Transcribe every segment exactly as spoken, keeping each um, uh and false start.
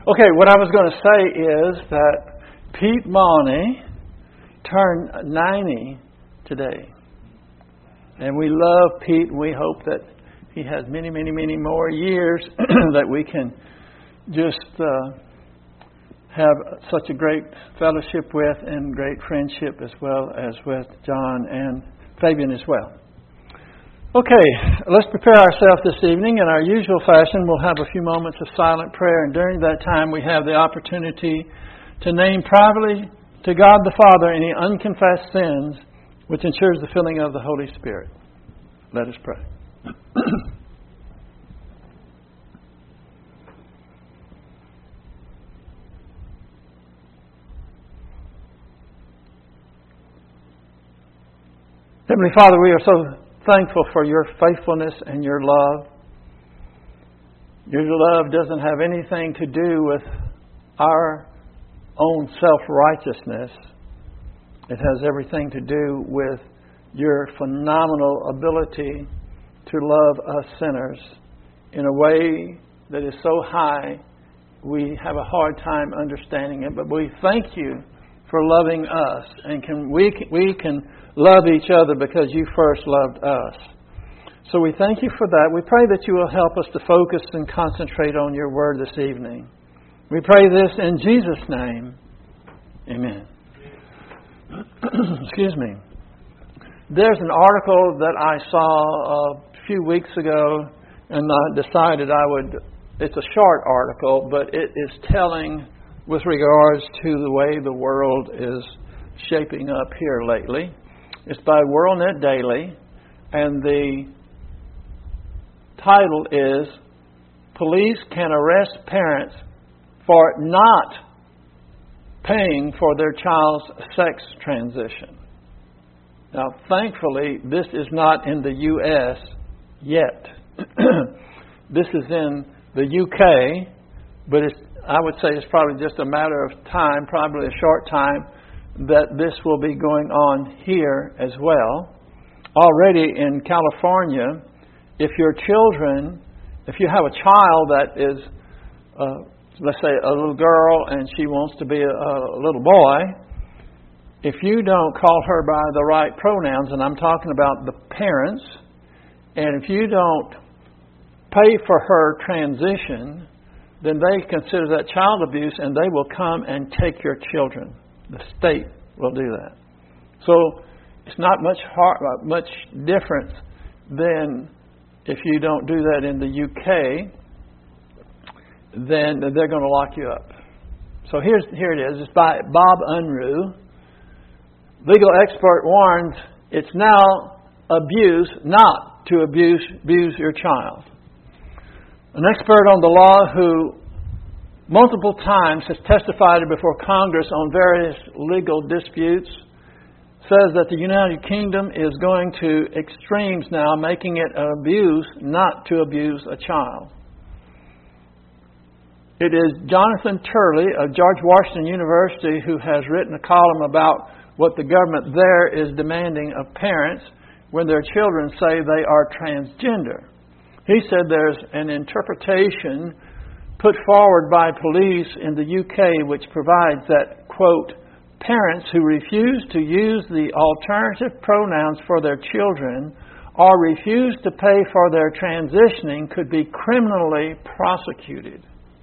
Okay, what I was going to say is that Pete Mauney turned ninety today. And we love Pete, and we hope that he has many, many, many more years that we can just uh, have such a great fellowship with and great friendship, as well as with John and Fabian as well. Okay, let's prepare ourselves this evening. In our usual fashion, we'll have a few moments of silent prayer, and during that time we have the opportunity to name privately to God the Father any unconfessed sins, which ensures the filling of the Holy Spirit. Let us pray. Heavenly Father, we are so thankful for your faithfulness and your love. Your love doesn't have anything to do with our own self-righteousness. It has everything to do with your phenomenal ability to love us sinners in a way that is so high we have a hard time understanding it. But we thank you for loving us, and can we can, we can love each other because you first loved us. So we thank you for that. We pray that you will help us to focus and concentrate on your word this evening. We pray this in Jesus' name. Amen. Excuse me. There's an article that I saw a few weeks ago, and I decided I would, it's a short article, but it is telling with regards to the way the world is shaping up here lately. It's by WorldNet Daily, and the title is Police Can Arrest Parents for Not Paying for Their Child's Sex Transition. Now, thankfully, this is not in the U S yet. This is in the U K, but it's, I would say it's probably just a matter of time, probably a short time, that this will be going on here as well. Already in California, if your children, if you have a child that is, uh, let's say a little girl and she wants to be a, a little boy, if you don't call her by the right pronouns, and I'm talking about the parents, and if you don't pay for her transition, then they consider that child abuse and they will come and take your children. The state will do that. So it's not much hard, much different than if you don't do that in the U K, then they're going to lock you up. So here's here it is. It's by Bob Unruh. Legal expert warns it's now abuse not to abuse, abuse your child. An expert on the law who multiple times has testified before Congress on various legal disputes says that the United Kingdom is going to extremes now, making it an abuse not to abuse a child. It is Jonathan Turley of George Washington University who has written a column about what the government there is demanding of parents when their children say they are transgender. He said there's an interpretation put forward by police in the U K which provides that, quote, parents who refuse to use the alternative pronouns for their children or refuse to pay for their transitioning could be criminally prosecuted.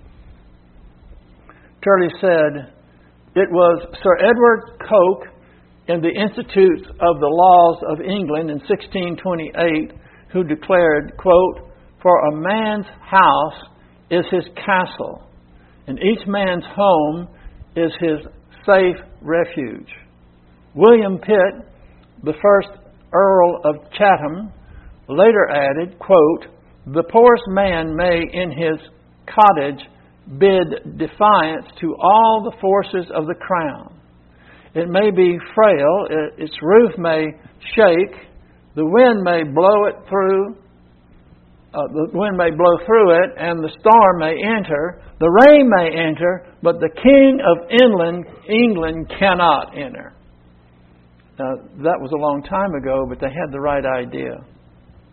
Turley said, it was Sir Edward Coke in the Institutes of the Laws of England in sixteen twenty-eight who declared, quote, for a man's house is his castle, and each man's home is his safe refuge. William Pitt, the first Earl of Chatham, later added, quote, the poorest man may in his cottage bid defiance to all the forces of the crown. It may be frail, its roof may shake, the wind may blow it through, uh, the wind may blow through it, and the storm may enter, the rain may enter, but the King of England, England cannot enter. Now, that was a long time ago, but they had the right idea.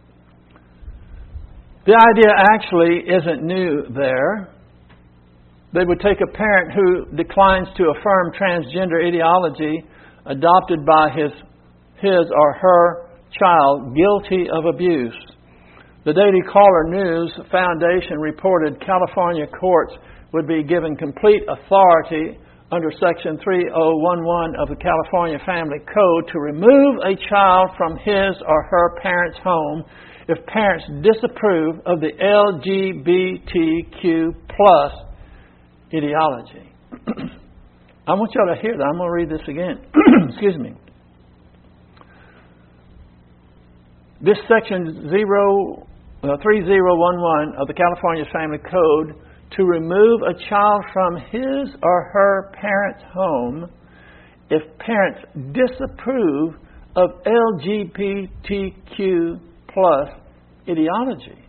The idea actually isn't new there. They would take a parent who declines to affirm transgender ideology adopted by his, his or her child guilty of abuse. The Daily Caller News Foundation reported California courts would be given complete authority under Section three thousand eleven of the California Family Code to remove a child from his or her parent's home if parents disapprove of the L G B T Q plus ideology. I want y'all to hear that. I'm going to read this again. Excuse me. This Section zero, uh, three thousand eleven of the California Family Code to remove a child from his or her parent's home if parents disapprove of L G B T Q plus ideology.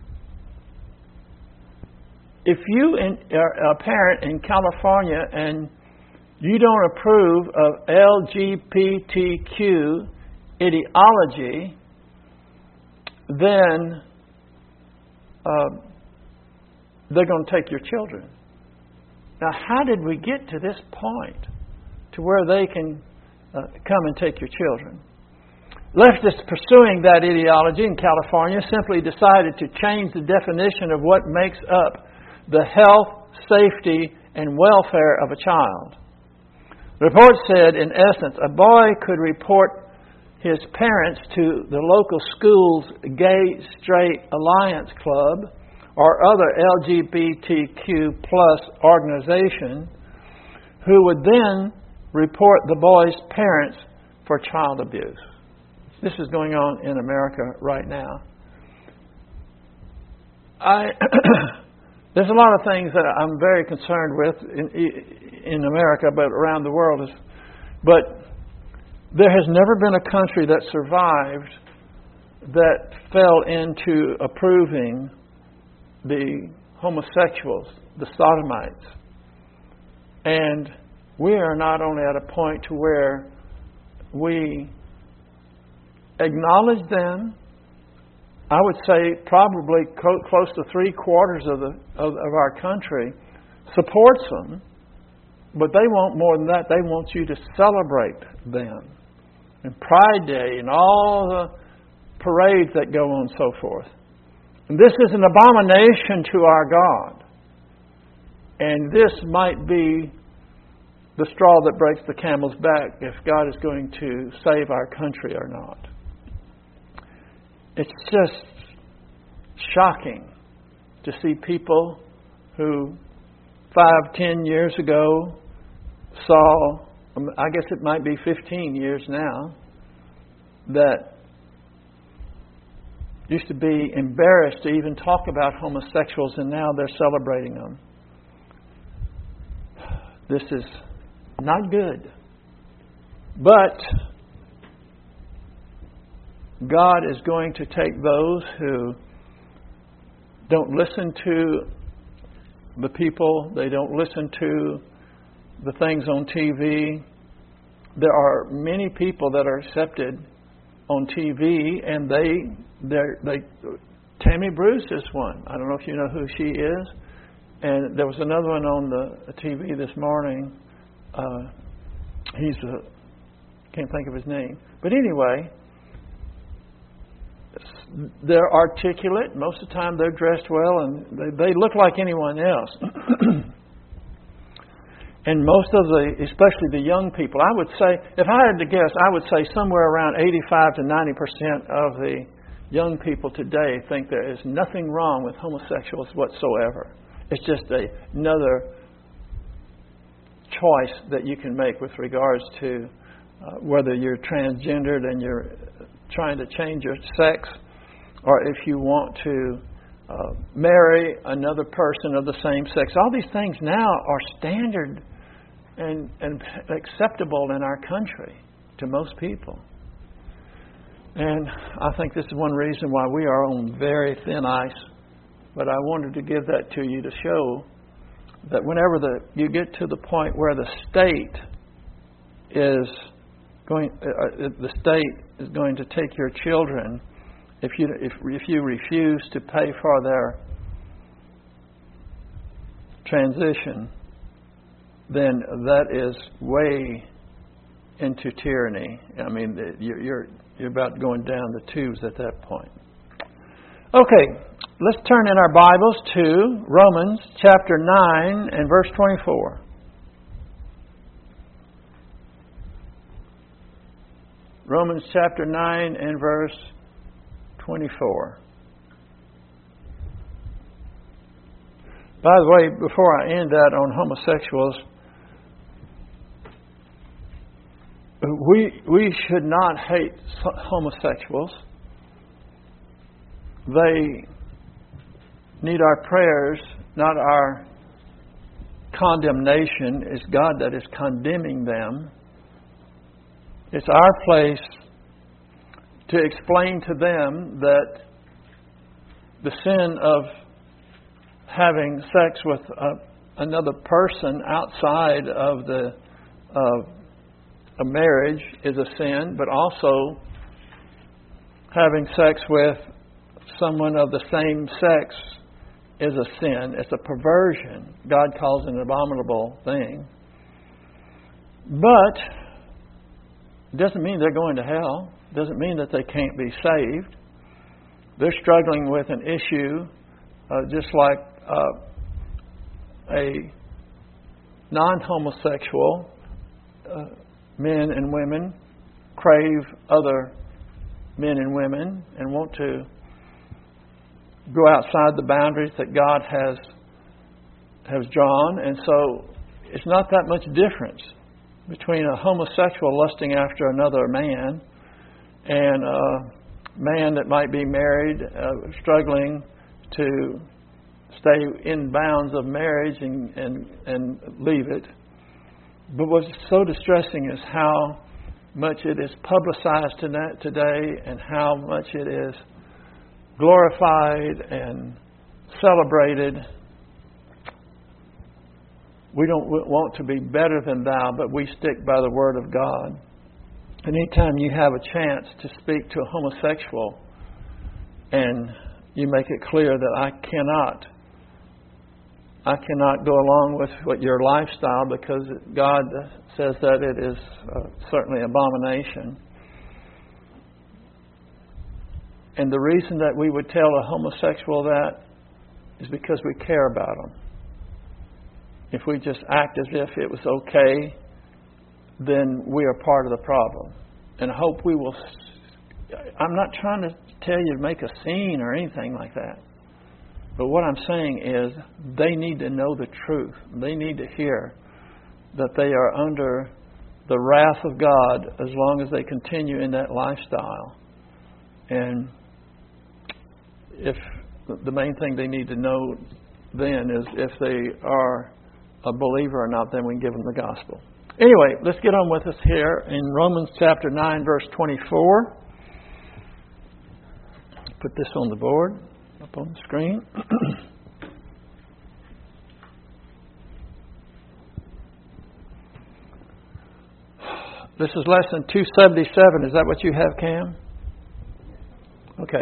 If you are a parent in California and you don't approve of L G B T Q ideology, then uh, they're going to take your children. Now, how did we get to this point to where they can uh, come and take your children? Leftists pursuing that ideology in California simply decided to change the definition of what makes up the health, safety, and welfare of a child. The report said, in essence, a boy could report his parents to the local school's Gay Straight Alliance Club or other L G B T Q plus organization, who would then report the boy's parents for child abuse. This is going on in America right now. I There's a lot of things that I'm very concerned with in, in America, but around the world. But there has never been a country that survived that fell into approving the homosexuals, the sodomites. And we are not only at a point to where we acknowledge them, I would say probably co- close to three quarters of the of, of our country supports them, but they want more than that. They want you to celebrate them, and Pride Day and all the parades that go on and so forth. And this is an abomination to our God, and this might be the straw that breaks the camel's back if God is going to save our country or not. It's just shocking to see people who five, ten years ago saw, I guess it might be fifteen years now, that used to be embarrassed to even talk about homosexuals, and now they're celebrating them. This is not good. But God is going to take those who don't listen to the people, they don't listen to the things on T V. There are many people that are accepted on T V, and they, they, Tammy Bruce is one. I don't know if you know who she is. And there was another one on the T V this morning. Uh, he's a, can't think of his name. But anyway, they're articulate. Most of the time they're dressed well, and they, they look like anyone else. And most of the, especially the young people, I would say, if I had to guess, I would say somewhere around eighty-five to ninety percent of the young people today think there is nothing wrong with homosexuals whatsoever. It's just a, another choice that you can make with regards to uh, whether you're transgendered and you're trying to change your sex, or if you want to uh, marry another person of the same sex. All these things now are standard and, and acceptable in our country to most people. And I think this is one reason why we are on very thin ice. But I wanted to give that to you to show that whenever the you get to the point where the state is going, uh, the state is going to take your children, if you if if you refuse to pay for their transition, then that is way into tyranny. I mean, you're you're, you're about going down the tubes at that point. Okay, let's turn in our Bibles to Romans chapter nine and verse twenty-four. Romans chapter nine and verse twenty-four. By the way, before I end that on homosexuals, we we should not hate homosexuals. They need our prayers, not our condemnation. It's God that is condemning them. It's our place to explain to them that the sin of having sex with a, another person outside of the of a marriage is a sin, but also having sex with someone of the same sex is a sin. It's a perversion. God calls it an abominable thing. But it doesn't mean they're going to hell. It doesn't mean that they can't be saved. They're struggling with an issue uh, just like uh, a non-homosexual uh, men and women crave other men and women and want to go outside the boundaries that God has has drawn. And so it's not that much difference between a homosexual lusting after another man and a man that might be married, uh, struggling to stay in bounds of marriage and, and, and leave it. But what's so distressing is how much it is publicized today and how much it is glorified and celebrated. We don't want to be better than thou, but we stick by the Word of God. Anytime you have a chance to speak to a homosexual and you make it clear that I cannot, I cannot go along with what your lifestyle because God says that it is uh, certainly abomination. And the reason that we would tell a homosexual that is because we care about them. If we just act as if it was okay, then we are part of the problem. And I hope we will... I'm not trying to tell you to make a scene or anything like that. But what I'm saying is they need to know the truth. They need to hear that they are under the wrath of God as long as they continue in that lifestyle. And if the main thing they need to know then is if they are a believer or not, then we can give them the gospel. Anyway, let's get on with us here in Romans chapter nine, verse twenty-four. Put this on the board, up on the screen. This is lesson two seventy-seven. Is that what you have, Cam? Okay.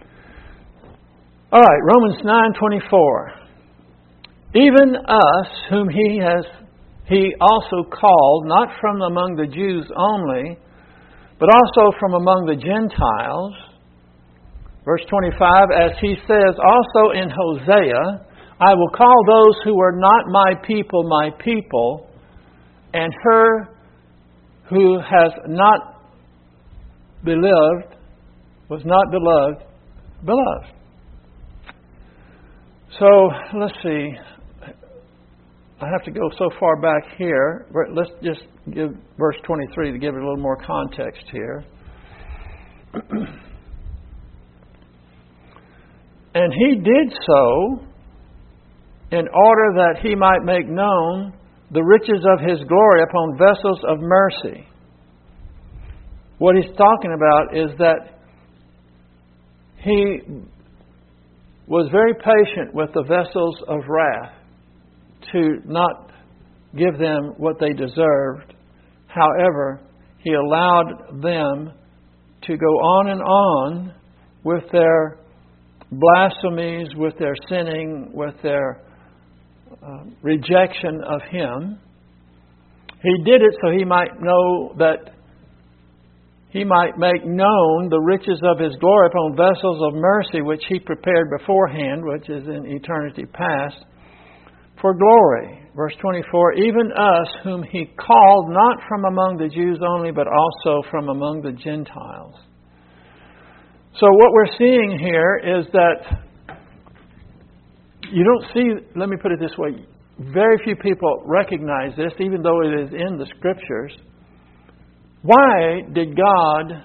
All right, Romans nine twenty-four. Even us, whom he has he also called, not from among the Jews only, but also from among the Gentiles. Verse twenty-five, as he says also in Hosea, I will call those who are not my people, my people, and her who has not beloved, was not beloved, beloved. So, let's see. I have to go so far back here. Let's just give verse twenty-three to give it a little more context here. And he did so in order that he might make known the riches of his glory upon vessels of mercy. What he's talking about is that he was very patient with the vessels of wrath to not give them what they deserved. However, he allowed them to go on and on with their blasphemies, with their sinning, with their uh, rejection of him. He did it so He might know that He might make known the riches of His glory upon vessels of mercy which He prepared beforehand, which is in eternity past, for glory. Verse twenty-four, even us whom He called not from among the Jews only, but also from among the Gentiles. So what we're seeing here is that you don't see, let me put it this way, very few people recognize this, even though it is in the Scriptures. Why did God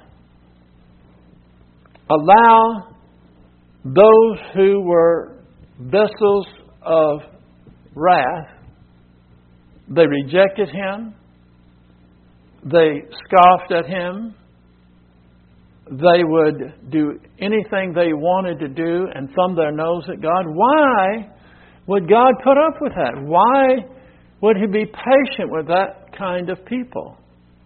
allow those who were vessels of wrath, they rejected Him, they scoffed at Him, they would do anything they wanted to do and thumb their nose at God? Why would God put up with that? Why would He be patient with that kind of people?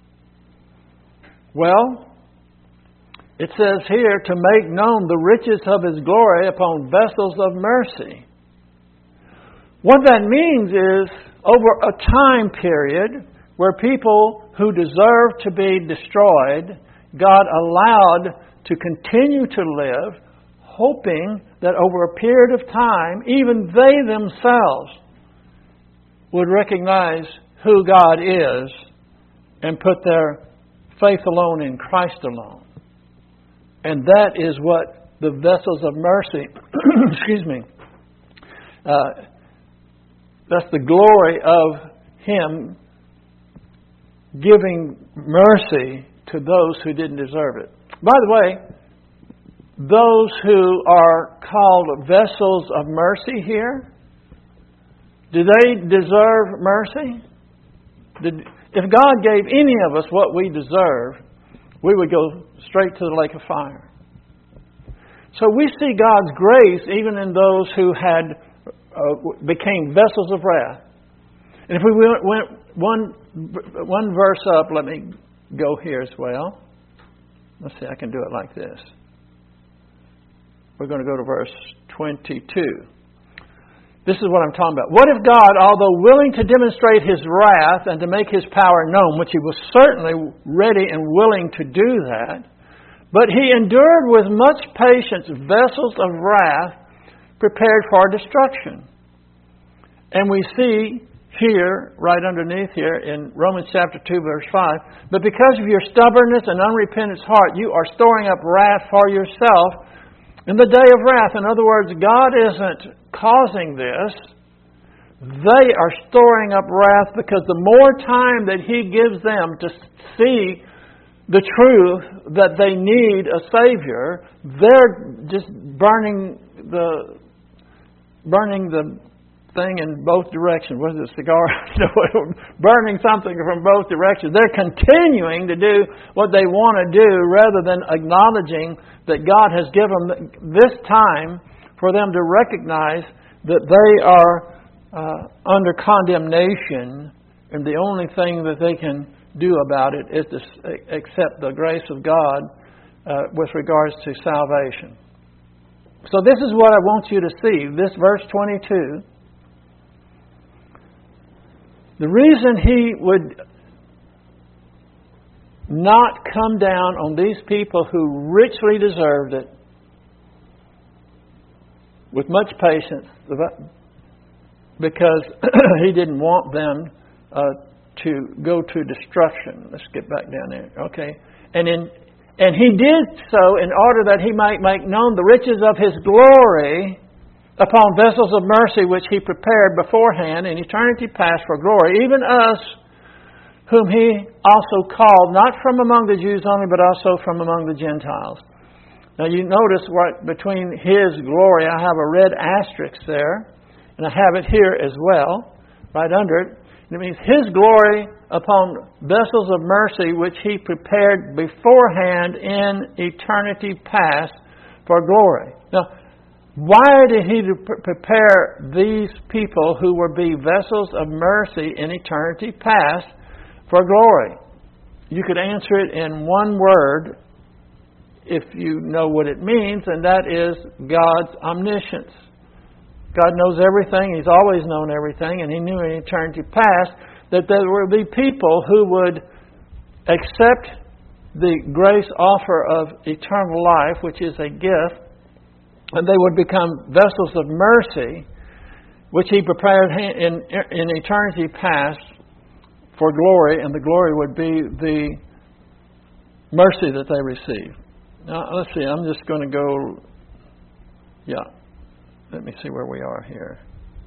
Well, it says here, to make known the riches of His glory upon vessels of mercy. What that means is, over a time period where people who deserve to be destroyed, God allowed to continue to live, hoping that over a period of time, even they themselves would recognize who God is and put their faith alone in Christ alone. And that is what the vessels of mercy, excuse me, uh, that's the glory of Him giving mercy to those who didn't deserve it. By the way, those who are called vessels of mercy here, do they deserve mercy? Did, if God gave any of us what we deserve, we would go straight to the lake of fire. So we see God's grace even in those who had uh, became vessels of wrath. And if we went, went one one verse up, let me go here as well. Let's see, I can do it like this. We're going to go to verse twenty-two. This is what I'm talking about. What if God, although willing to demonstrate His wrath and to make His power known, which He was certainly ready and willing to do that, but He endured with much patience vessels of wrath prepared for destruction. And we see here, right underneath here, in Romans chapter two, verse five, but because of your stubbornness and unrepentant heart, you are storing up wrath for yourself in the day of wrath. In other words, God isn't causing this. They are storing up wrath because the more time that He gives them to see the truth that they need a Savior, they're just burning the burning the thing in both directions. What is it, a cigar? Burning something from both directions. They're continuing to do what they want to do rather than acknowledging that God has given this time for them to recognize that they are uh, under condemnation, and the only thing that they can do about it is to accept the grace of God uh, with regards to salvation. So this is what I want you to see. This verse twenty-two. The reason He would not come down on these people who richly deserved it with much patience, because He didn't want them uh, to go to destruction. Let's get back down there. Okay. And in and He did so in order that He might make known the riches of His glory upon vessels of mercy which He prepared beforehand in eternity past for glory, even us whom He also called, not from among the Jews only, but also from among the Gentiles. Now you notice what between His glory, I have a red asterisk there, and I have it here as well, right under it. It means His glory upon vessels of mercy which He prepared beforehand in eternity past for glory. Now, why did He prepare these people who would be vessels of mercy in eternity past for glory? You could answer it in one word if you know what it means, and that is God's omniscience. God knows everything. He's always known everything, and He knew in eternity past that there would be people who would accept the grace offer of eternal life, which is a gift, and they would become vessels of mercy, which He prepared in, in eternity past for glory, and the glory would be the mercy that they receive. Now, let's see, I'm just going to go, yeah, let me see where we are here.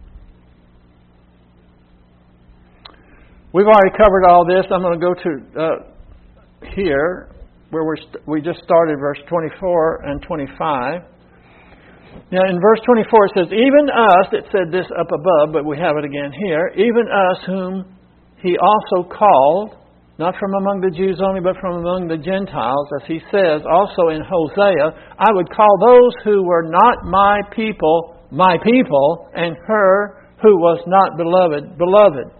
We've already covered all this. I'm going to go to uh, here, where we're st- we just started verse twenty-four and twenty-five. Now, in verse twenty-four it says, even us, it said this up above, but we have it again here, even us whom He also called, not from among the Jews only, but from among the Gentiles, as He says also in Hosea, I would call those who were not my people, my people, and her who was not beloved, beloved.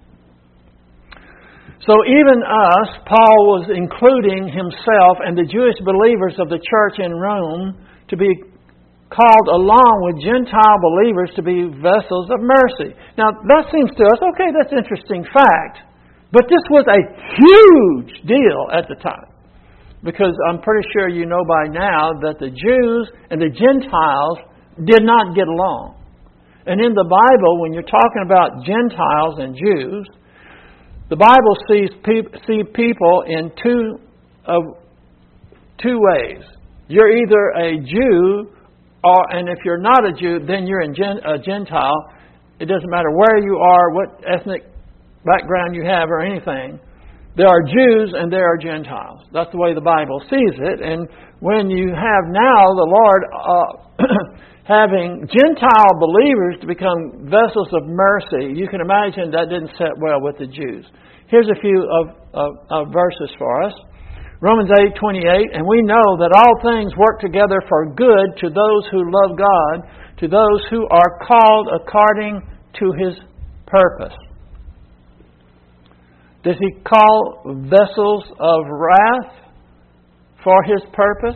So even us, Paul was including himself and the Jewish believers of the church in Rome to be called along with Gentile believers to be vessels of mercy. Now that seems to us, okay, that's an interesting fact. But this was a huge deal at the time. Because I'm pretty sure you know by now that the Jews and the Gentiles did not get along. And in the Bible, when you're talking about Gentiles and Jews, the Bible sees pe- see people in two of two ways. You're either a Jew, or and if you're not a Jew, then you're a Gentile. It doesn't matter where you are, what ethnic background you have, or anything. There are Jews and there are Gentiles. That's the way the Bible sees it. And when you have now the Lord uh, having Gentile believers to become vessels of mercy, you can imagine that didn't sit well with the Jews. Here's a few of, of, of verses for us. Romans eight twenty-eight, and we know that all things work together for good to those who love God, to those who are called according to His purpose. Does He call vessels of wrath for His purpose?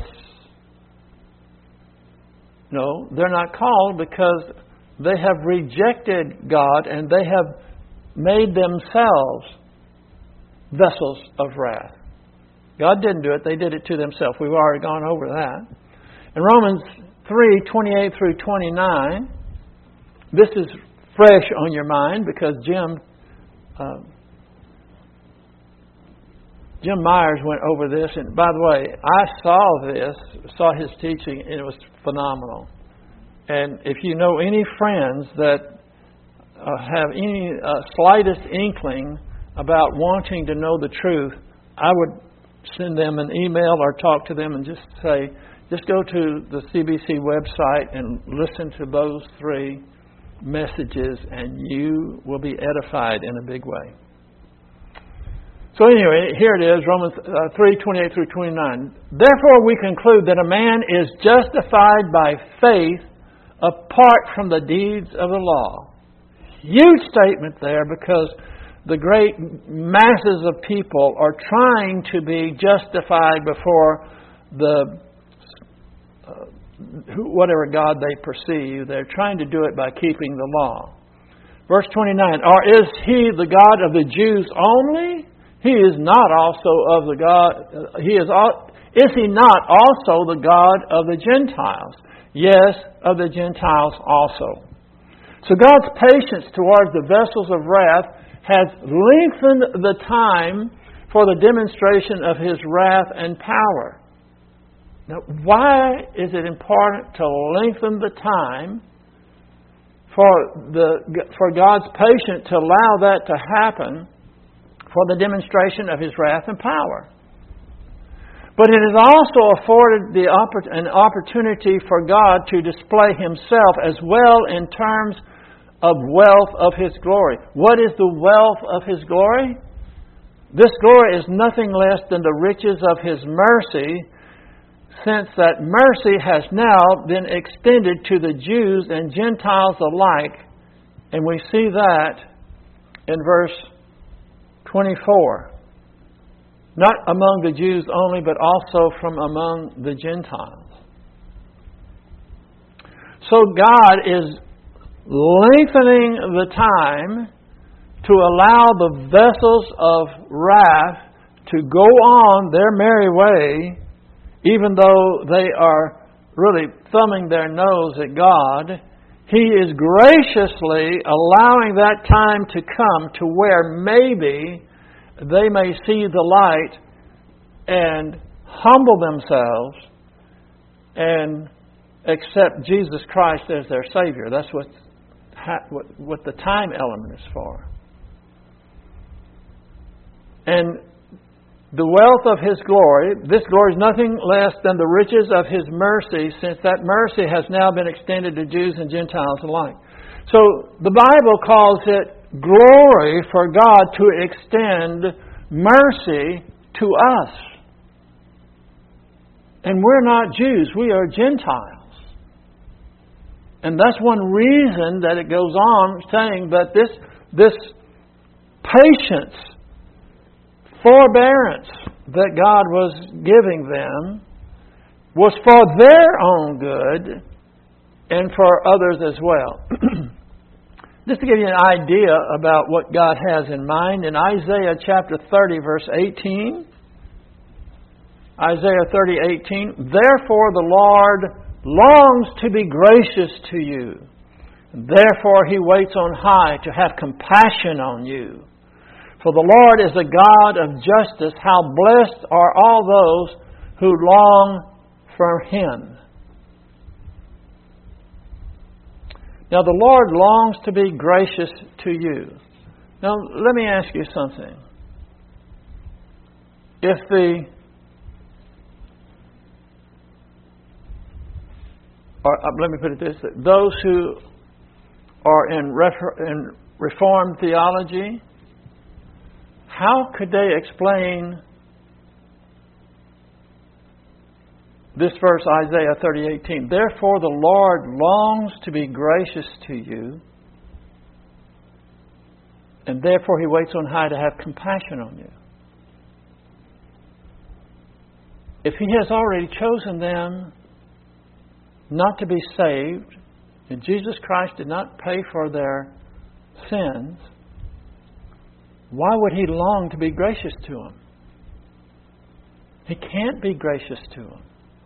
No, they're not called because they have rejected God and they have made themselves vessels of wrath. God didn't do it, they did it to themselves. We've already gone over that. In Romans three twenty-eight through twenty-nine, this is fresh on your mind because Jim uh, Jim Myers went over this, and by the way, I saw this, saw his teaching, and it was phenomenal. And if you know any friends that uh, have any uh, slightest inkling about wanting to know the truth, I would send them an email or talk to them and just say, just go to the C B C website and listen to those three messages, and you will be edified in a big way. So anyway, here it is, Romans uh, three twenty-eight through twenty-nine. Therefore we conclude that a man is justified by faith apart from the deeds of the law. Huge statement there, because the great masses of people are trying to be justified before the uh, whatever God they perceive. They're trying to do it by keeping the law. Verse twenty-nine, or is He the God of the Jews only? He is not also of the God. He is. Is He not also the God of the Gentiles? Yes, of the Gentiles also. So God's patience towards the vessels of wrath has lengthened the time for the demonstration of His wrath and power. Now, why is it important to lengthen the time for the for God's patience to allow that to happen? For the demonstration of His wrath and power. But it has also afforded the oppor- an opportunity for God to display Himself as well in terms of wealth of His glory. What is the wealth of His glory? This glory is nothing less than the riches of His mercy, since that mercy has now been extended to the Jews and Gentiles alike. And we see that in verse twenty-four. Not among the Jews only, but also from among the Gentiles. So God is lengthening the time to allow the vessels of wrath to go on their merry way, even though they are really thumbing their nose at God. He is graciously allowing that time to come to where maybe they may see the light and humble themselves and accept Jesus Christ as their Savior. That's what, what, what the time element is for. And the wealth of His glory, this glory is nothing less than the riches of His mercy, since that mercy has now been extended to Jews and Gentiles alike. So the Bible calls it glory for God to extend mercy to us. And we're not Jews, we are Gentiles. And that's one reason that it goes on saying that this, this patience, forbearance that God was giving them was for their own good and for others as well. Just to give you an idea about what God has in mind, in Isaiah chapter thirty, verse eighteen, Isaiah thirty, eighteen, therefore the Lord longs to be gracious to you. Therefore He waits on high to have compassion on you. For the Lord is a God of justice. How blessed are all those who long for Him. Now the Lord longs to be gracious to you. Now let me ask you something. If the or uh, let me put it this way, those who are in, refer, in Reformed theology, how could they explain this verse, Isaiah thirty, eighteen? Therefore the Lord longs to be gracious to you, and therefore He waits on high to have compassion on you. If He has already chosen them not to be saved, and Jesus Christ did not pay for their sins, why would He long to be gracious to them? He can't be gracious to them,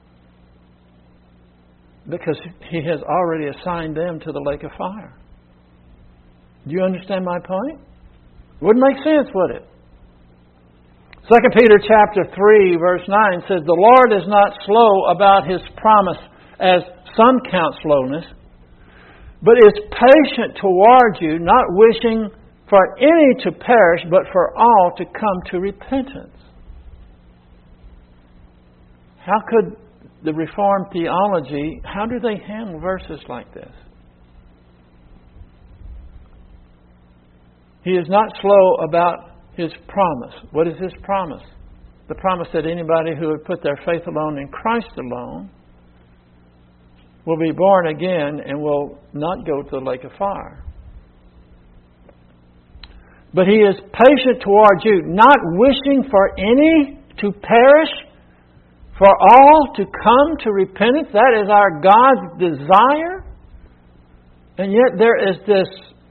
because He has already assigned them to the lake of fire. Do you understand my point? Wouldn't make sense, would it? Second Peter chapter three, verse nine says, the Lord is not slow about His promise, as some count slowness, but is patient toward you, not wishing for any to perish, but for all to come to repentance. How could the Reformed theology, how do they handle verses like this? He is not slow about His promise. What is His promise? The promise that anybody who would put their faith alone in Christ alone will be born again and will not go to the lake of fire. But He is patient towards you, not wishing for any to perish, for all to come to repentance. That is our God's desire. And yet there is this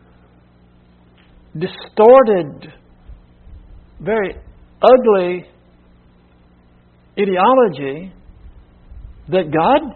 distorted, very ugly ideology that God,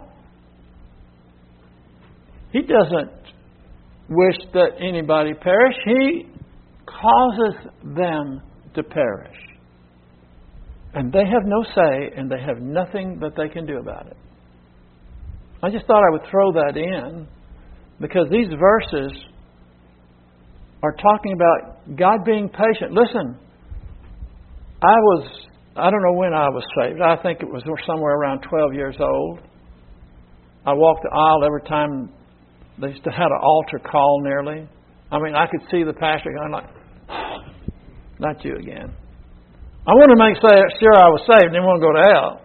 He doesn't wish that anybody perish. He causes them to perish. And they have no say, and they have nothing that they can do about it. I just thought I would throw that in, because these verses are talking about God being patient. Listen, I was, I don't know when I was saved. I think it was somewhere around twelve years old. I walked the aisle every time they used to have an altar call nearly. I mean, I could see the pastor going like, oh, not you again. I want to make sure I was saved and didn't want to go to hell.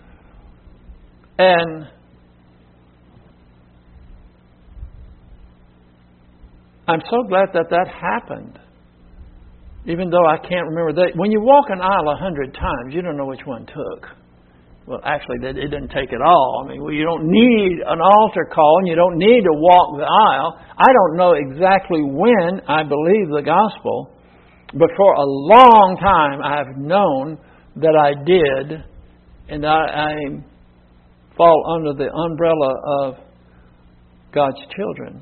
And I'm so glad that that happened. Even though I can't remember that. When you walk an aisle a hundred times, you don't know which one took. Well, actually, it didn't take it all. I mean, well, you don't need an altar call and you don't need to walk the aisle. I don't know exactly when I believed the gospel, But for a long time, I've known that I did, and I, I fall under the umbrella of God's children.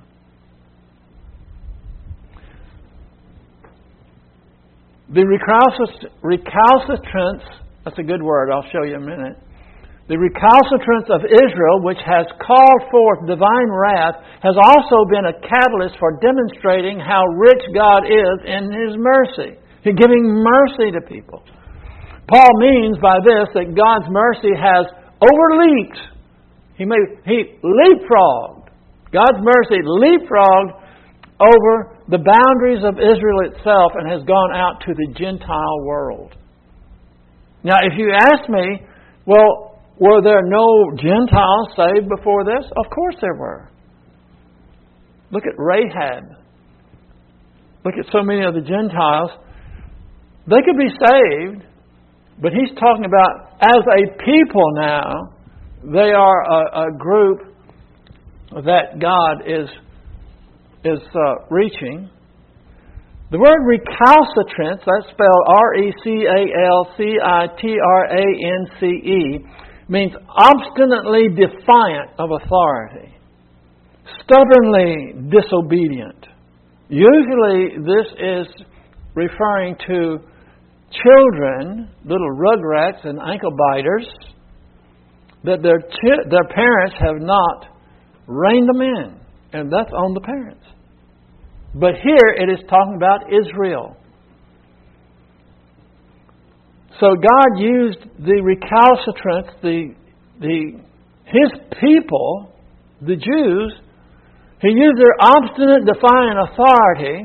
The recalcitrance, that's a good word, I'll show you in a minute. The recalcitrance of Israel, which has called forth divine wrath, has also been a catalyst for demonstrating how rich God is in His mercy. He's giving mercy to people. Paul means by this that God's mercy has overleaped. He may, he leapfrogged. God's mercy leapfrogged over the boundaries of Israel itself and has gone out to the Gentile world. Now, if you ask me, well, were there no Gentiles saved before this? Of course there were. Look at Rahab. Look at so many of the Gentiles. They could be saved, but he's talking about as a people now, they are a, a group that God is, is uh, reaching. The word recalcitrance, that's spelled R E C A L C I T R A N C E, means obstinately defiant of authority, stubbornly disobedient. Usually this is referring to children, little rugrats and ankle biters, that their chi- their parents have not reined them in, and that's on the parents. But here it is talking about Israel. So God used the recalcitrance, the, the, His people, the Jews, He used their obstinate, defiant authority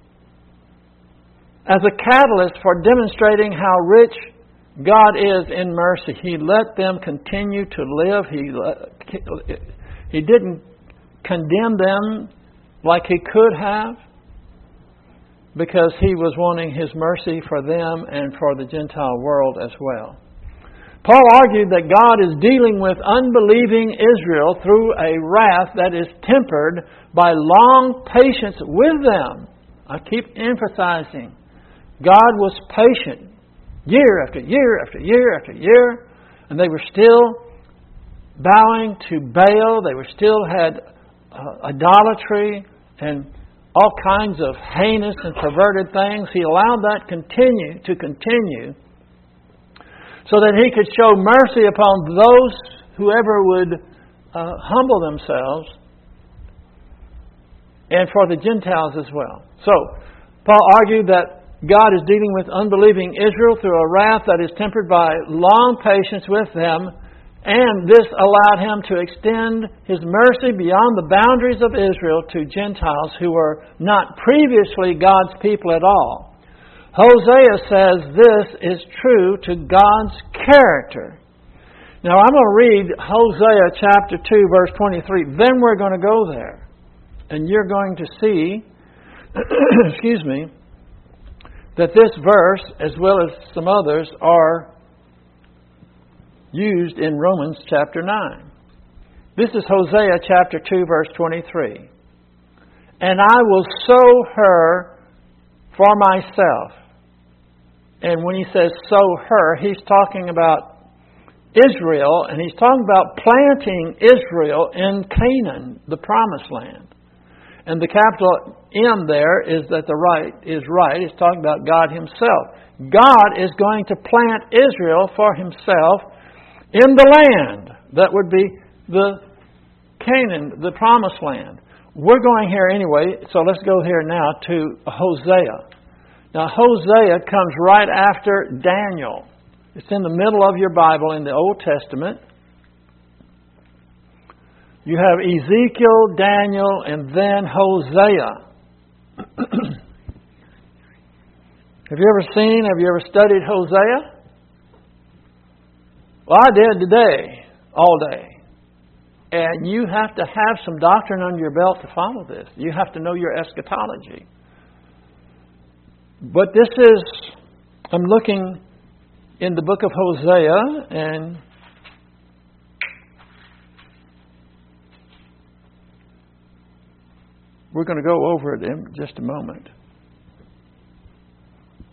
as a catalyst for demonstrating how rich God is in mercy. He let them continue to live. He, let, he didn't condemn them like He could have, because He was wanting His mercy for them and for the Gentile world as well. Paul argued that God is dealing with unbelieving Israel through a wrath that is tempered by long patience with them. I keep emphasizing, God was patient year after year after year after year, and they were still bowing to Baal. They were still had uh, idolatry and all kinds of heinous and perverted things. He allowed that continue to continue so that He could show mercy upon those whoever would uh, humble themselves, and for the Gentiles as well. So, Paul argued that God is dealing with unbelieving Israel through a wrath that is tempered by long patience with them, and this allowed Him to extend His mercy beyond the boundaries of Israel to Gentiles who were not previously God's people at all. Hosea says this is true to God's character. Now I'm going to read Hosea chapter two, verse twenty-three. Then we're going to go there. And you're going to see, excuse me, that this verse, as well as some others, are used in Romans chapter nine. This is Hosea chapter two, verse twenty-three. And I will sow her for myself. And when he says sow her, he's talking about Israel, and he's talking about planting Israel in Canaan, the promised land. And the capital M there is that the right is right. It's talking about God Himself. God is going to plant Israel for Himself in the land. That would be the Canaan, the promised land. We're going here anyway, so let's go here now to Hosea. Now Hosea comes right after Daniel. It's in the middle of your Bible in the Old Testament. You have Ezekiel, Daniel, and then Hosea. Have you ever seen, have you ever studied Hosea? Well, I did today, all day. And you have to have some doctrine under your belt to follow this. You have to know your eschatology. But this is, I'm looking in the book of Hosea, and we're going to go over it in just a moment.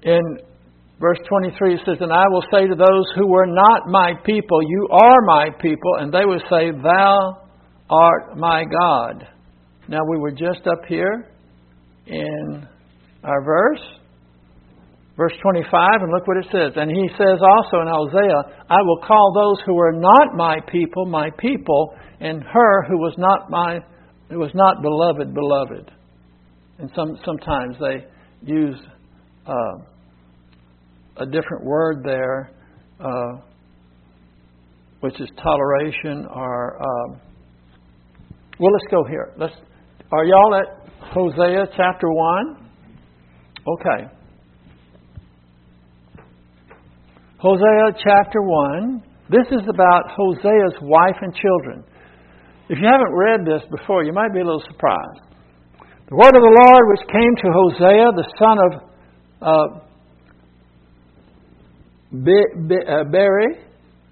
in verse twenty-three, it says, "And I will say to those who were not my people, you are my people, and they will say, thou art my God." Now we were just up here in our verse, verse twenty-five, and look what it says. And he says also in Hosea, "I will call those who were not my people, my people, and her who was not my, who was not beloved, beloved." And some sometimes they use uh, a different word there, uh, which is toleration, or uh, well, let's go here. Let's. Are y'all at Hosea chapter one? Okay. Hosea chapter one. This is about Hosea's wife and children. If you haven't read this before, you might be a little surprised. "The word of the Lord which came to Hosea, the son of uh, Be- Be- uh, Beri,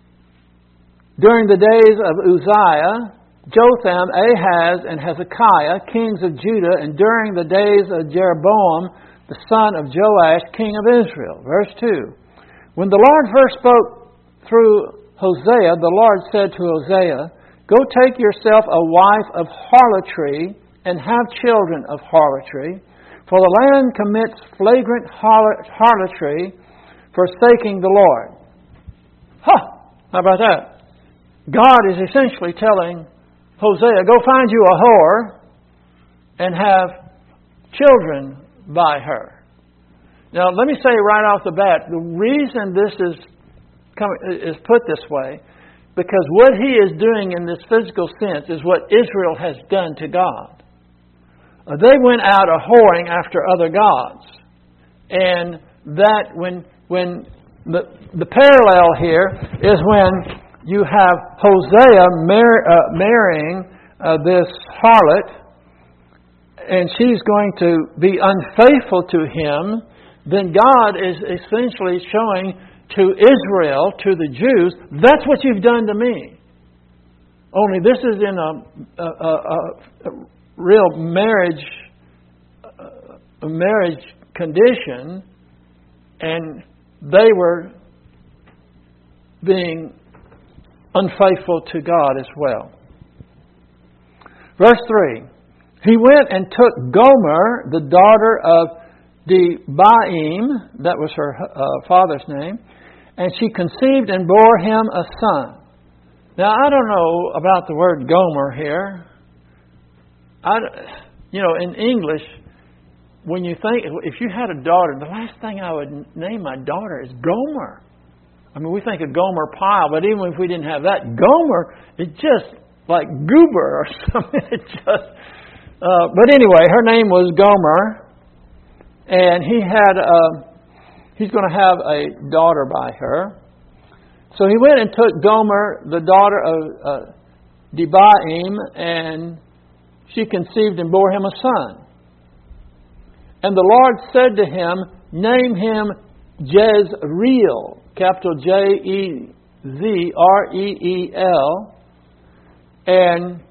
during the days of Uzziah, Jotham, Ahaz, and Hezekiah, kings of Judah, and during the days of Jeroboam, the son of Joash, king of Israel." Verse two. "When the Lord first spoke through Hosea, the Lord said to Hosea, Go take yourself a wife of harlotry, and have children of harlotry, for the land commits flagrant harlotry, forsaking the Lord." Huh! How about that? God is essentially telling Hosea, go find you a whore and have children by her. Now, let me say right off the bat, the reason this is is put this way, because what he is doing in this physical sense is what Israel has done to God. Uh, they went out a whoring after other gods. And that when when the, the parallel here is when you have Hosea mar- uh, marrying uh, this harlot, and she's going to be unfaithful to him, then God is essentially showing to Israel, to the Jews, that's what you've done to me. Only this is in a, a, a, a real marriage, a marriage condition, and they were being unfaithful to God as well. Verse three. "He went and took Gomer, the daughter of Debaim," that was her uh, father's name, "and she conceived and bore him a son." Now, I don't know about the word Gomer here. I, you know, in English, when you think, if you had a daughter, the last thing I would name my daughter is Gomer. I mean, we think of Gomer Pyle, but even if we didn't have that, Gomer is just like goober or something. It just, uh, but anyway, her name was Gomer, and he had, uh, he's going to have a daughter by her. So he went and took Gomer, the daughter of uh, Debaim, and she conceived and bore him a son. And the Lord said to him, "Name him Jezreel," capital J E Z R E E L. And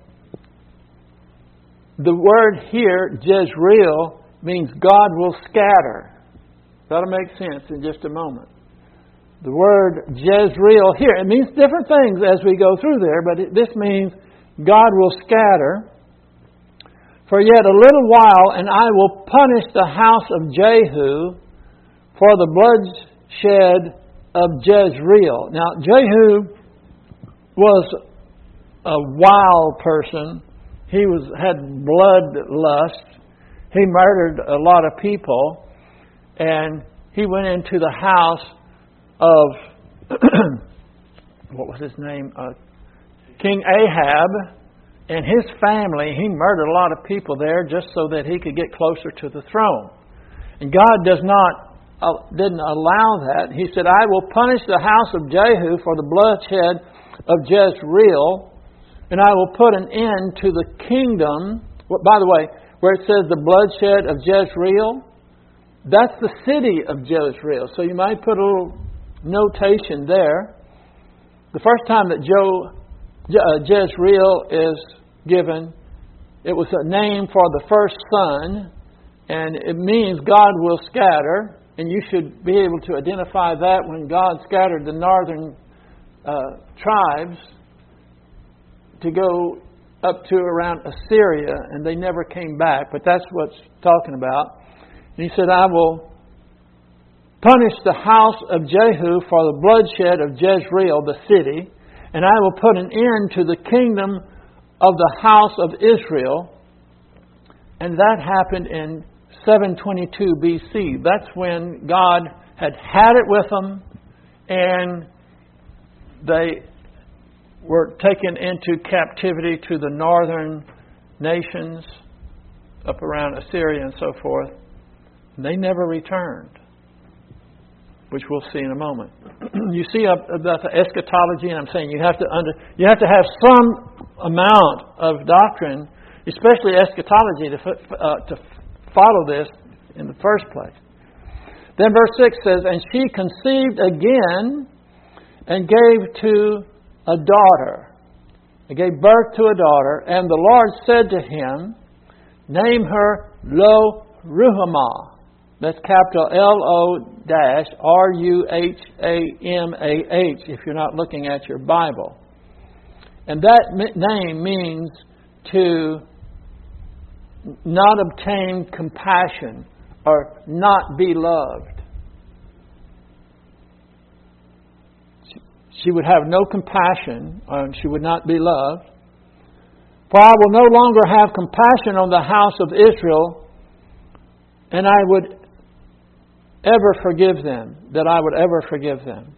the word here, Jezreel, means God will scatter. That'll make sense in just a moment. The word Jezreel here, it means different things as we go through there, but it, this means God will scatter. "For yet a little while, and I will punish the house of Jehu for the bloodshed of Jezreel." Now, Jehu was a wild person. He was had bloodlust. He murdered a lot of people. And he went into the house of, what was his name? Uh, King Ahab. And his family, he murdered a lot of people there just so that he could get closer to the throne. And God does not, uh, didn't allow that. He said, "I will punish the house of Jehu for the bloodshed of Jezreel, and I will put an end to the kingdom." Well, by the way, where it says the bloodshed of Jezreel, that's the city of Jezreel. So you might put a little notation there. The first time that Joe, uh, Jezreel is given, it was a name for the first son, and it means God will scatter. And you should be able to identify that when God scattered the northern uh, tribes to go up to around Assyria, and they never came back. But that's what's talking about. And he said, I will punish the house of Jehu for the bloodshed of Jezreel, the city, and I will put an end to the kingdom of the house of Israel. And that happened in seven twenty-two B C. That's when God had had it with them, and they were taken into captivity to the northern nations up around Assyria and so forth. They never returned, which we'll see in a moment. You see about the eschatology, and I'm saying you have to under, you have to have some amount of doctrine, especially eschatology, to uh, to follow this in the first place. Then verse six says, and she conceived again and gave to a daughter. He gave birth to a daughter, and the Lord said to him, name her Lo Ruhamah. That's capital L O dash R U H A M A H if you're not looking at your Bible. And that name means to not obtain compassion or not be loved. She would have no compassion, and she would not be loved. For I will no longer have compassion on the house of Israel, and I would ever forgive them, that I would ever forgive them.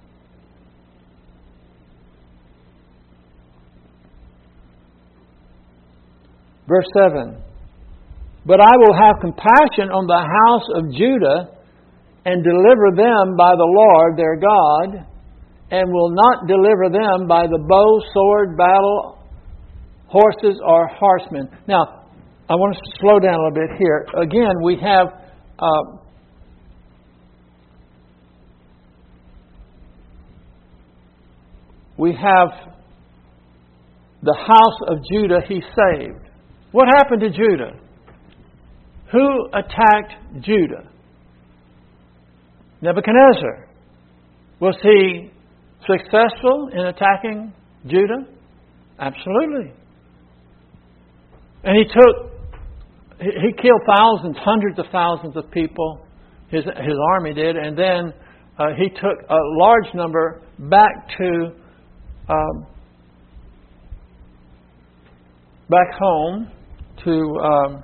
Verse seven. But I will have compassion on the house of Judah and deliver them by the Lord their God, and will not deliver them by the bow, sword, battle, horses, or horsemen. Now, I want to slow down a little bit here. Again, we have uh, we have the house of Judah he saved. What happened to Judah? Who attacked Judah? Nebuchadnezzar. Was he successful in attacking Judah? Absolutely. And he took, he killed thousands, hundreds of thousands of people. His his army did, and then uh, he took a large number back to um, back home to. Um,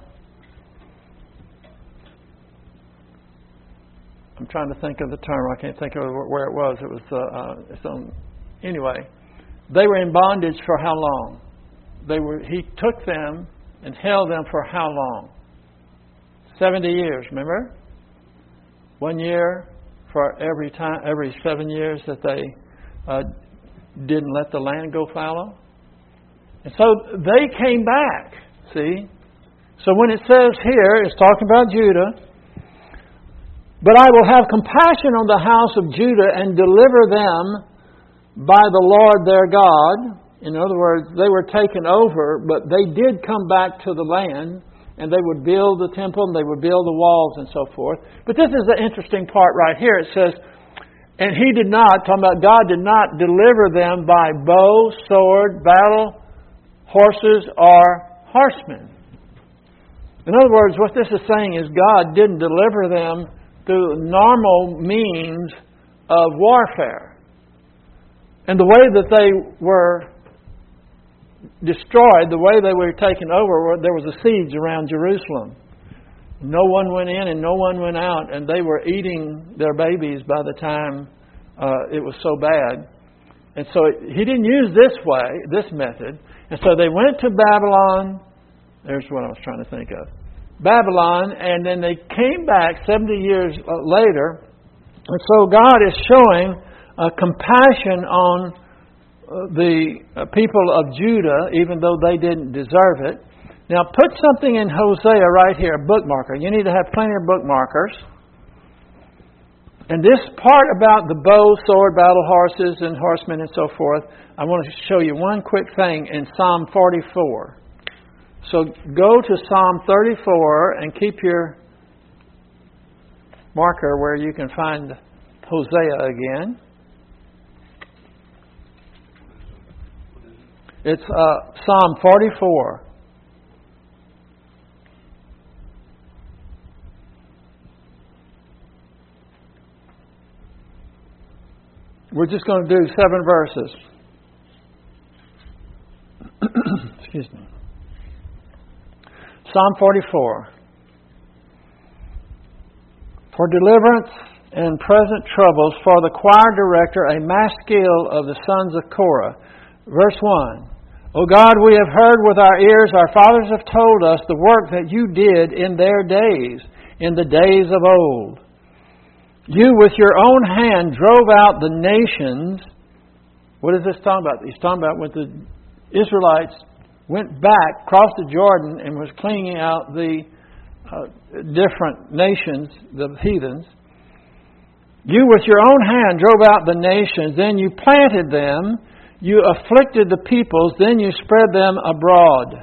I'm trying to think of the term. I can't think of where it was. It was uh, uh, it's on. Anyway, they were in bondage for how long? They were. He took them and held them for how long? Seventy years. Remember, one year for every time, every seven years that they uh, didn't let the land go fallow. And so they came back. See, so when it says here, it's talking about Judah. But I will have compassion on the house of Judah and deliver them by the Lord their God. In other words, they were taken over, but they did come back to the land, and they would build the temple, and they would build the walls and so forth. But this is the interesting part right here. It says, and he did not, talking about God did not deliver them by bow, sword, battle, horses, or horsemen. In other words, what this is saying is God didn't deliver them through normal means of warfare. And the way that they were destroyed, the way they were taken over, there was a siege around Jerusalem. No one went in and no one went out, and they were eating their babies by the time uh, it was so bad. And so it, he didn't use this way, this method. And so they went to Babylon. There's what I was trying to think of. Babylon, and then they came back seventy years later. And so God is showing uh, compassion on uh, the uh, people of Judah, even though they didn't deserve it. Now put something in Hosea right here, a bookmarker. You need to have plenty of bookmarkers. And this part about the bow, sword, battle horses, and horsemen and so forth, I want to show you one quick thing in Psalm forty-four. So go to Psalm thirty-four and keep your marker where you can find Hosea again. It's uh, Psalm forty-four. We're just going to do seven verses. Excuse me. Psalm forty-four. For deliverance in present troubles, for the choir director, a maskil of the sons of Korah. Verse one. O God, we have heard with our ears, our fathers have told us the work that you did in their days, in the days of old. You with your own hand drove out the nations. What is this talking about? He's talking about when the Israelites went back, crossed the Jordan, and was cleaning out the uh, different nations, the heathens. You with your own hand drove out the nations, then you planted them. You afflicted the peoples, then you spread them abroad.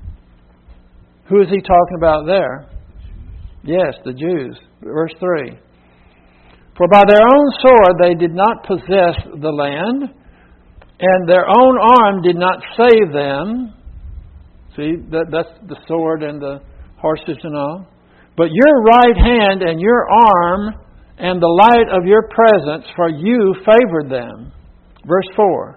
Who is he talking about there? Yes, the Jews. Verse three. For by their own sword they did not possess the land, and their own arm did not save them. See, that, that's the sword and the horses and all. But your right hand and your arm and the light of your presence, for you favored them. Verse four.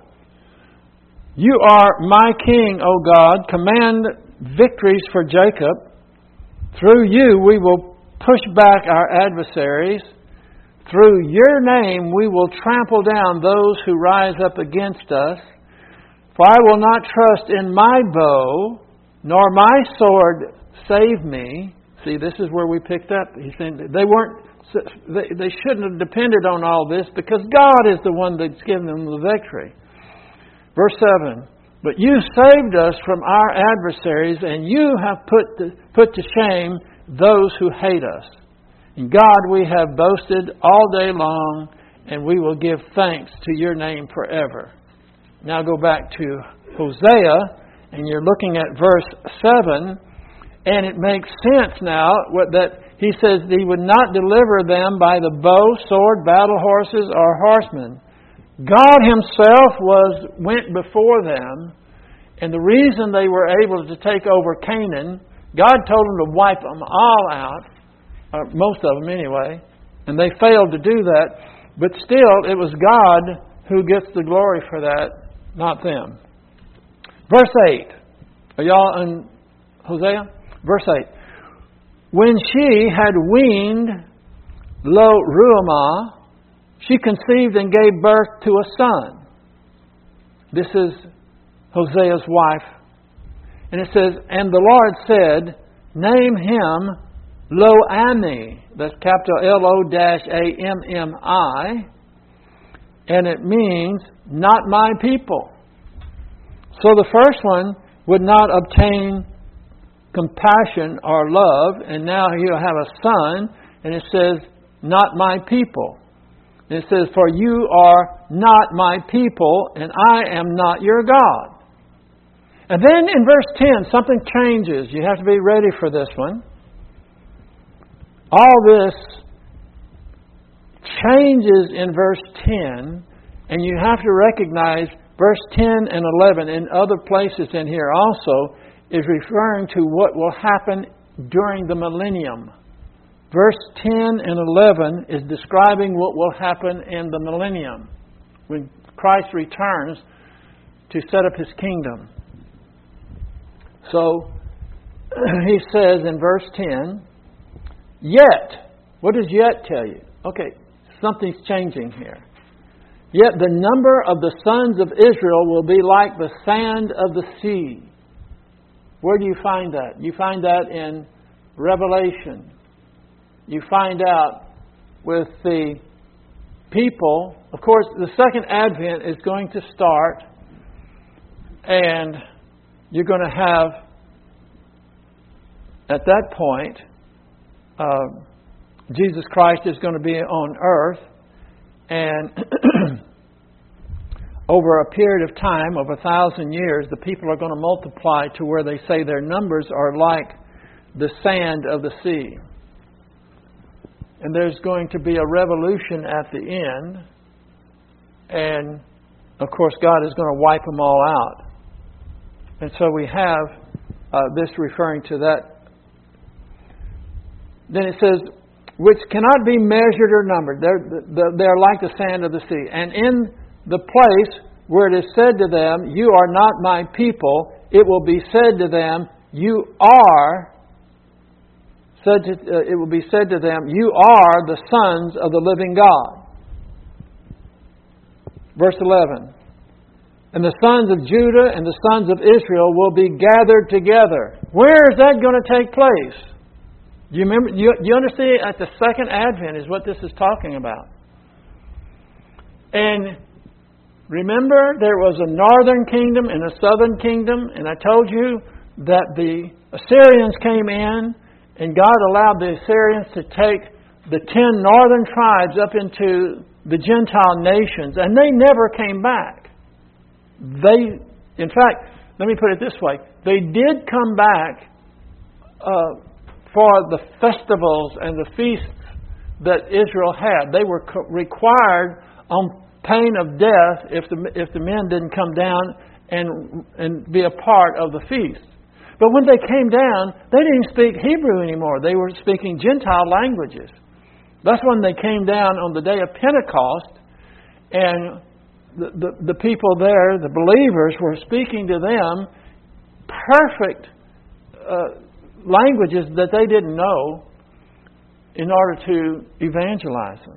You are my king, O God. Command victories for Jacob. Through you we will push back our adversaries. Through your name we will trample down those who rise up against us. For I will not trust in my bow, nor my sword save me. See, this is where we picked up. He's saying they weren't. They, they shouldn't have depended on all this because God is the one that's given them the victory. Verse seven, but you saved us from our adversaries, and you have put to, put to shame those who hate us. In God we have boasted all day long, and we will give thanks to your name forever. Now go back to Hosea, and you're looking at verse seven, and it makes sense now that he says he would not deliver them by the bow, sword, battle horses, or horsemen. God Himself was went before them, and the reason they were able to take over Canaan, God told them to wipe them all out, or most of them anyway, and they failed to do that. But still, it was God who gets the glory for that, not them. Verse eight. Are y'all in Hosea? Verse eight. When she had weaned Lo Ruhamah, she conceived and gave birth to a son. This is Hosea's wife. And it says, and the Lord said, name him Lo-Ammi. That's capital L O A M M I. And it means, not my people. So the first one would not obtain compassion or love. And now he'll have a son. And it says, not my people. It says, for you are not my people, and I am not your God. And then in verse ten, something changes. You have to be ready for this one. All this changes in verse ten, and you have to recognize verse ten and eleven in other places in here also is referring to what will happen during the millennium. Verse ten and eleven is describing what will happen in the millennium when Christ returns to set up His kingdom. So he says in verse ten, yet, what does yet tell you? Okay, something's changing here. Yet the number of the sons of Israel will be like the sand of the sea. Where do you find that? You find that in Revelation. You find out with the people. Of course, the second advent is going to start, and you're going to have, at that point, uh, Jesus Christ is going to be on earth, and over a period of time, of a thousand years, the people are going to multiply to where they say their numbers are like the sand of the sea. and there's going to be a revolution at the end. And, of course, God is going to wipe them all out. And so we have uh, this referring to that. Then it says, which cannot be measured or numbered. They're, they're like the sand of the sea. And in the place where it is said to them, you are not my people, it will be said to them, you are, said to, uh, it will be said to them, you are the sons of the living God. Verse eleven. And the sons of Judah and the sons of Israel will be gathered together. Where is that going to take place? Do you remember? You, you understand? At the second advent is what this is talking about. And remember, there was a northern kingdom and a southern kingdom, and I told you that the Assyrians came in, and God allowed the Assyrians to take the ten northern tribes up into the Gentile nations, and they never came back. They, in fact, let me put it this way. They did come back uh, for the festivals and the feasts that Israel had. They were co- required on pain of death if the if the men didn't come down and and be a part of the feast. But when they came down, they didn't speak Hebrew anymore. They were speaking Gentile languages. That's when they came down on the day of Pentecost, and the, the, the people there, the believers, were speaking to them perfect uh, languages that they didn't know in order to evangelize them.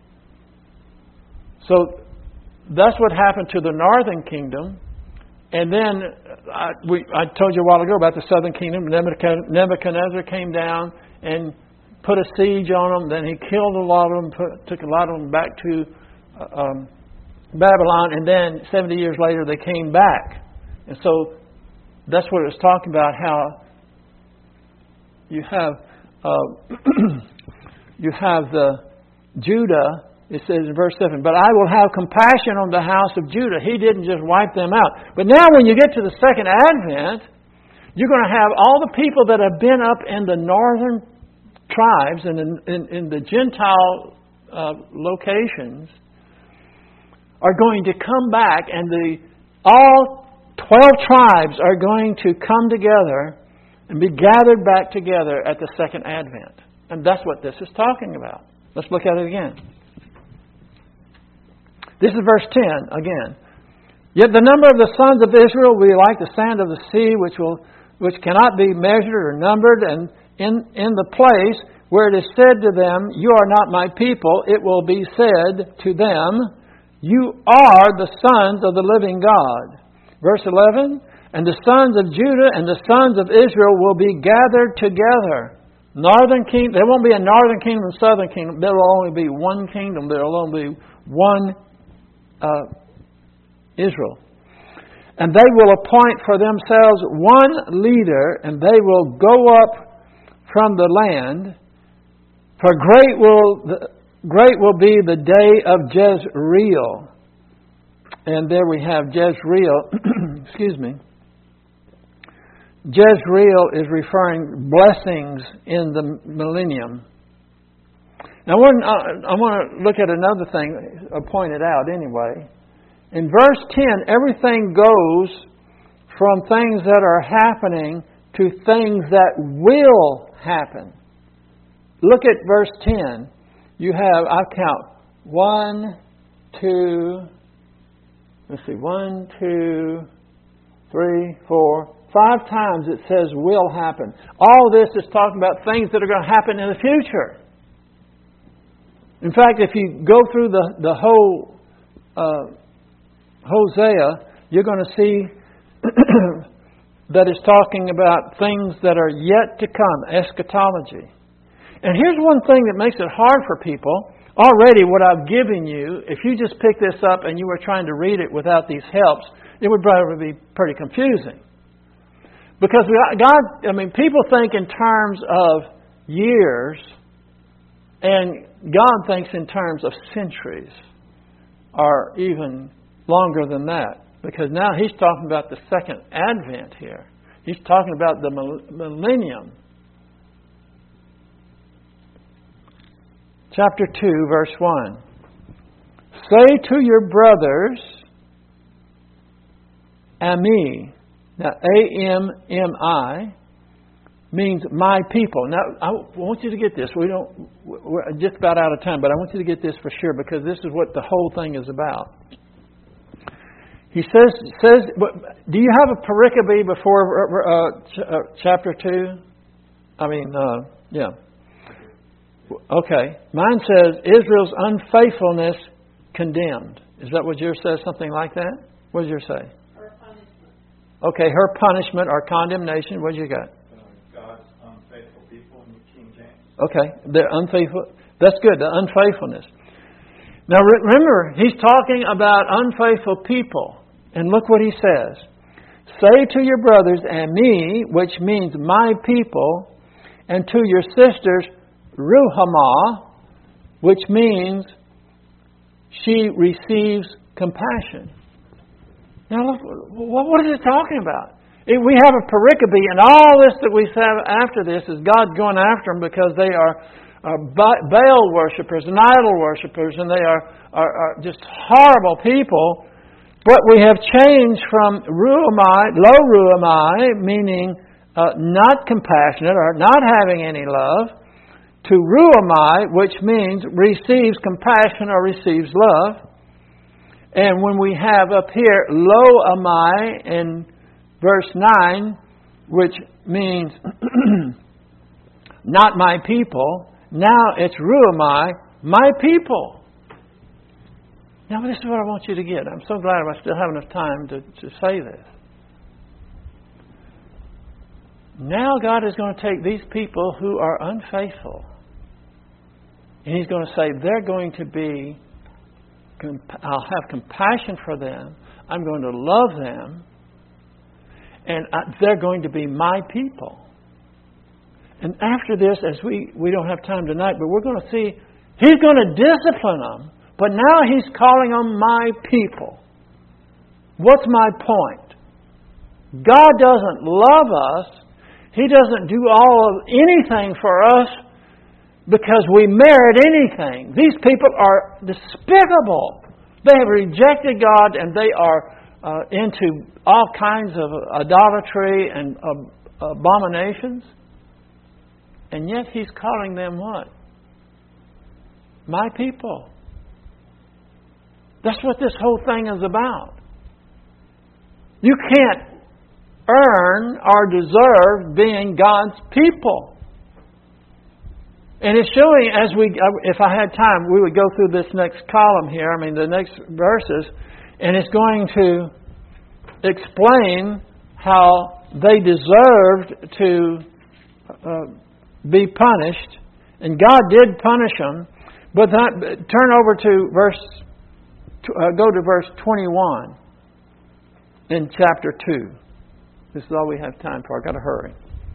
So that's what happened to the northern kingdom. And then I, we, I told you a while ago about the southern kingdom. Nebuchadnezzar came down and put a siege on them. Then he killed a lot of them, put, took a lot of them back to uh, um, Babylon. And then seventy years later they came back. And so that's what it was talking about, how you have uh, you have the Judah. It says in verse seven, but I will have compassion on the house of Judah. He didn't just wipe them out. But now when you get to the second advent, you're going to have all the people that have been up in the northern tribes and in, in, in the Gentile uh, locations are going to come back, and the all twelve tribes are going to come together and be gathered back together at the second advent. And that's what this is talking about. Let's look at it again. This is verse ten again. Yet the number of the sons of Israel will be like the sand of the sea, which will which cannot be measured or numbered. And in, in the place where it is said to them, you are not my people, it will be said to them, you are the sons of the living God. Verse eleven, and the sons of Judah and the sons of Israel will be gathered together. Northern kingdom, there won't be a northern kingdom and southern kingdom. There will only be one kingdom. There will only be one Uh, Israel. And they will appoint for themselves one leader, and they will go up from the land. For great will great will be the day of Jezreel. And there we have Jezreel. Excuse me. Jezreel is referring blessings in the millennium. Now, I want to look at another thing I pointed out anyway. In verse ten, everything goes from things that are happening to things that will happen. Look at verse ten. You have, I'll count, one, two, let's see, one, two, three, four, five times it says will happen. All this is talking about things that are going to happen in the future. In fact, if you go through the, the whole uh, Hosea, you're going to see that it's talking about things that are yet to come, eschatology. And here's one thing that makes it hard for people. Already what I've given you, if you just pick this up and you were trying to read it without these helps, it would probably be pretty confusing. Because God, I mean, people think in terms of years, and God thinks in terms of centuries, or even longer than that. Because now He's talking about the second advent here. He's talking about the millennium. chapter two, verse one. Say to your brothers, Ami. Now, A M M I means my people. Now, I want you to get this. We don't, we're just about out of time, but I want you to get this for sure, because this is what the whole thing is about. He says, says, do you have a pericope before uh, ch- uh, chapter two? I mean, uh, yeah. Okay. Mine says, Israel's unfaithfulness condemned. Is that what yours says? Something like that? What does yours say? Her punishment. Okay, her punishment or condemnation. What do you got? God's unfaithful people in the King James. Okay, they're unfaithful. That's good, the unfaithfulness. Now remember, he's talking about unfaithful people. And look what he says. Say to your brothers and me, which means my people, and to your sisters, Ruhamah, which means she receives compassion. Now look, what is it talking about? We have a pericope, and all this that we have after this is God going after them because they are uh, Baal worshippers and idol worshippers, and they are, are, are just horrible people. But we have changed from Ruhamai, low Ruhamai, meaning uh, not compassionate or not having any love, to Ruhamai, which means receives compassion or receives love. And when we have up here Lo Amai in verse nine, which means not my people, now it's Ruhamai, my people. Now this is what I want you to get. I'm so glad I still have enough time to, to say this. Now God is going to take these people who are unfaithful, and He's going to say they're going to be, I'll have compassion for them, I'm going to love them, and they're going to be my people. And after this, as we, we don't have time tonight, but we're going to see, He's going to discipline them, but now He's calling them my people. What's my point? God doesn't love us. He doesn't do all of anything for us because we merit anything. These people are despicable. They have rejected God, and they are uh, into all kinds of idolatry and uh, abominations. And yet He's calling them what? My people. That's what this whole thing is about. You can't earn or deserve being God's people. And it's showing, as we, if I had time, we would go through this next column here, I mean the next verses, and it's going to explain how they deserved to uh, be punished. And God did punish them. But that, turn over to verse, uh, go to verse twenty-one in chapter two. This is all we have time for. I've got to hurry.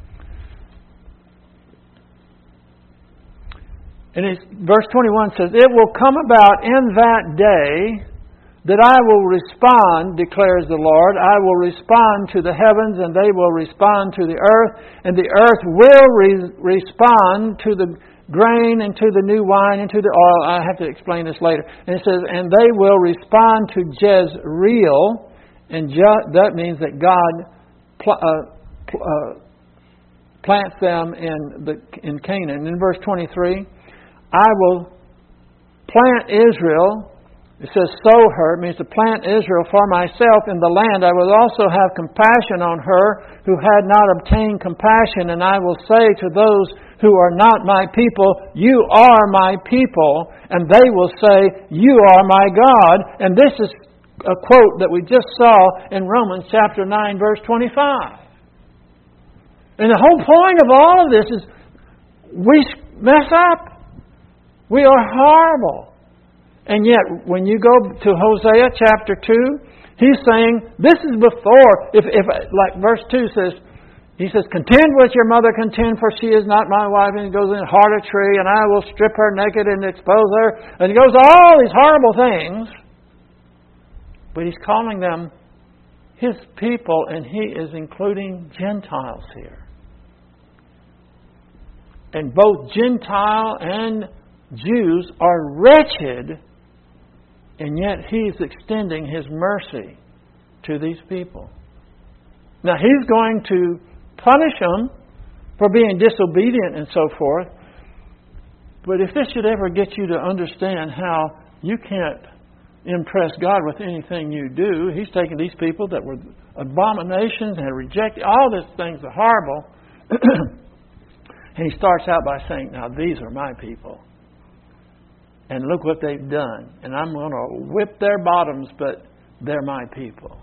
And it's, verse twenty-one says, It will come about in that day that I will respond, declares the Lord. I will respond to the heavens, and they will respond to the earth, and the earth will re- respond to the grain and to the new wine and to the oil. I have to explain this later. And it says, and they will respond to Jezreel, and ju- that means that God pl- uh, pl- uh, plants them in the in Canaan. In verse twenty-three, I will plant Israel. It says, sow her. It means to plant Israel for myself in the land. I will also have compassion on her who had not obtained compassion. And I will say to those who are not my people, you are my people. And they will say, you are my God. And this is a quote that we just saw in Romans chapter nine, verse twenty-five. And the whole point of all of this is we mess up. We are horrible. And yet, when you go to Hosea chapter two, he's saying, this is before, if, if like verse two says, he says, contend with your mother, contend, for she is not my wife. And he goes in harlotry, and I will strip her naked and expose her. And he goes all these horrible things. But he's calling them his people, and he is including Gentiles here. And both Gentile and Jews are wretched, and yet He's extending His mercy to these people. Now, He's going to punish them for being disobedient and so forth. But if this should ever get you to understand how you can't impress God with anything you do, He's taken these people that were abominations and had rejected all these things are horrible. And He starts out by saying, now these are my people. And look what they've done. And I'm going to whip their bottoms, but they're my people.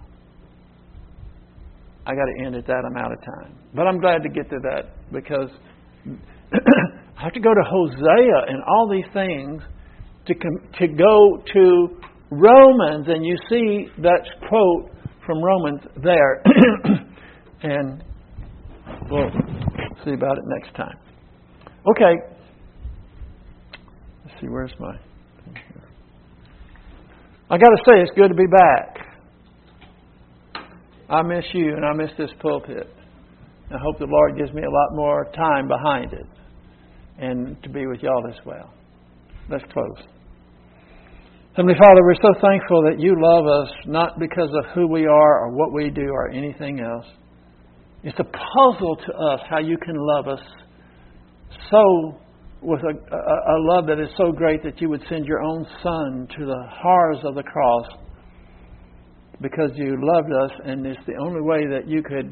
I got to end at that. I'm out of time. But I'm glad to get to that because I have to go to Hosea and all these things to com- to go to Romans, and you see that quote from Romans there. And we'll see about it next time. Okay. Let's see, where's my thing here? I got to say, it's good to be back. I miss you and I miss this pulpit. I hope the Lord gives me a lot more time behind it and to be with y'all as well. Let's close. Heavenly Father, we're so thankful that you love us not because of who we are or what we do or anything else. It's a puzzle to us how you can love us so with a, a, a love that is so great that you would send your own Son to the horrors of the cross because you loved us, and it's the only way that you could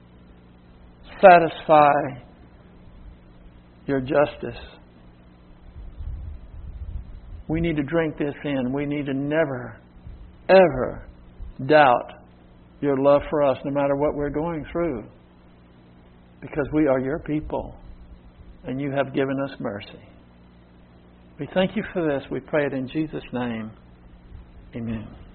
satisfy your justice. We need to drink this in. We need to never, ever doubt your love for us, no matter what we're going through, because we are your people, and you have given us mercy. We thank you for this. We pray it in Jesus' name. Amen.